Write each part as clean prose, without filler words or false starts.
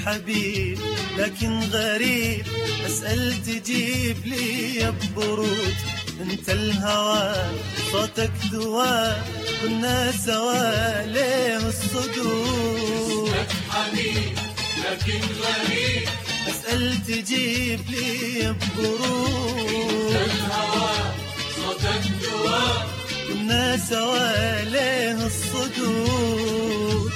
حبيب لكن غريب، أسأل تجيب لي ببرود. انت الهوى صوتك دواء، كنا سوا ليه الصدود. اسمك حبيب لكن غريب، أسأل تجيب لي ببرود. انت الهوى صوتك دواء، كنا سوا ليه الصدود.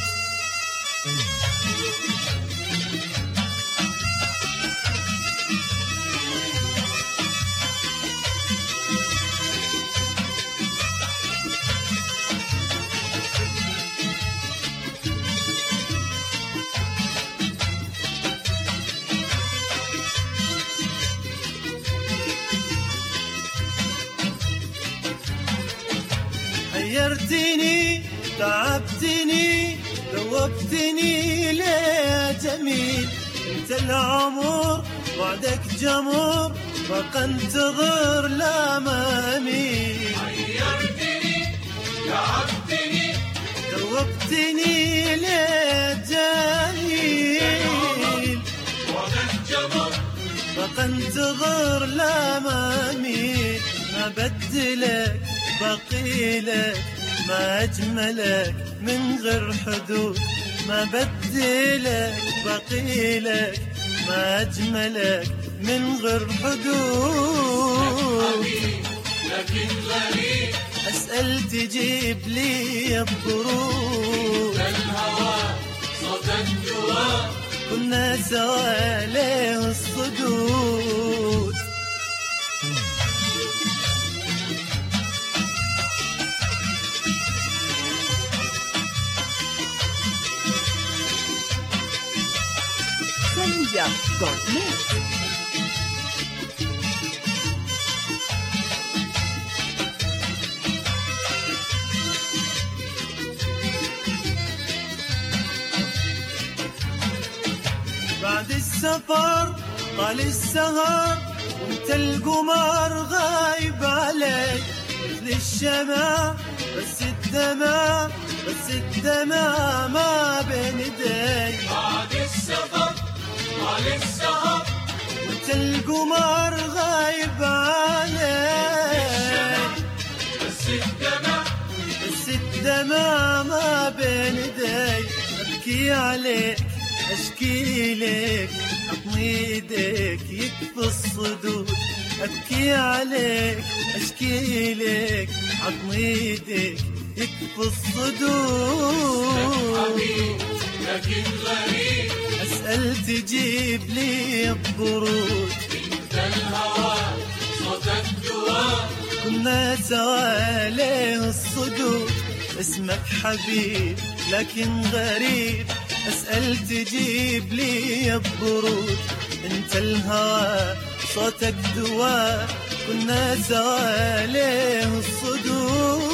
حيرتني تعبتني ذوبتني ليه جميل. انت العمر وعدك جمر، بقى انتظر لا ما اميل. حيرتني تعبتني ذوبتني ليه جميل، وعدك جمر، بقى انتظر لا ما اميل. ما بدلك بقيلك، ما أجملك من غير حدود. ما بدلك بقيلك، ما أجملك من غير حدود. حبيب لكن غريب، أسأل تجيب لي ببرود. انت الهوى صوتك دواء، كنا سوا ليه الصدود. Senja.net. بعد السفر طال السهر، وانت القمر غايب عليك. مثل الشمع بس الدمع، بس الدمع ما بين ايديك. بعد السفر طال السهر، وانت القمر غايب عليك. بس الدمع، بس الدمع ما بين ايديك. ابكي عليك اشكي لك، حضني ايديك يكفي الصدود. ابكي عليك اشكي لك، حضني ايديك يكفي الصدود. حبيب لكن غريب، اسأل تجيب لي ببرود. انت الهوى صوتك دواء، كنا سوا ليه الصدود. اسمك حبيب لكن غريب، أسأل تجيب لي ببرود. انت الهوى صوتك دواء، كنا سوا ليه الصدود.